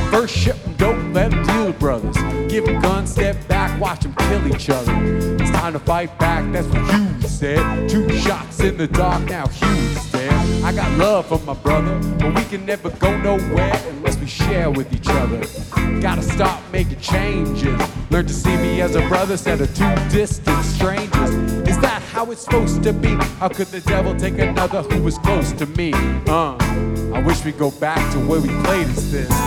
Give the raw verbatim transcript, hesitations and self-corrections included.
First ship them dope, let them deal with brothers. Give them guns, step back, watch them kill each other. It's time to fight back, that's what you said. Two shots in the dark, now Hugh's dead. I got love for my brother, but we can never go nowhere unless we share with each other. Gotta stop making changes. Learn to see me as a brother instead of two distant strangers. Is that how it's supposed to be? How could the devil take another who was close to me? Uh, I wish we'd go back to where we played this.